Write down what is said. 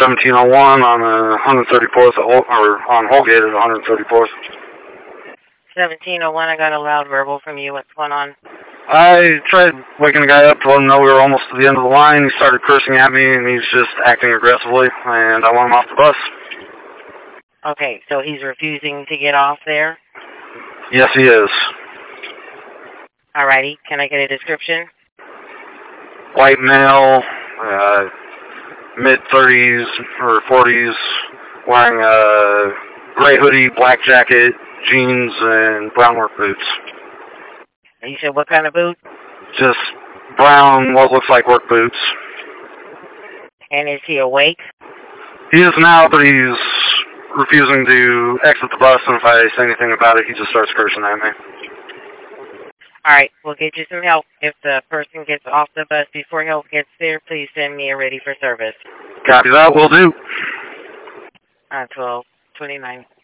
1701 on 134th, or on Holgate at 134th. 1701, I got a loud verbal from you. What's going on? I tried waking the guy up, told him no, we were almost to the end of the line. He started cursing at me, and he's just acting aggressively, and I want him off the bus. Okay, so he's refusing to get off there? Yes, he is. Alrighty, can I get a description? White male, mid-30s or 40s, wearing a gray hoodie, black jacket, jeans, and brown work boots. You said what kind of boot? Just brown, what looks like work boots. And is he awake? He is now, but he's refusing to exit the bus, and if I say anything about it, he just starts cursing at me. Alright, we'll get you some help. If the person gets off the bus before help gets there, please send me a ready for service. Copy that, will do. 12:29.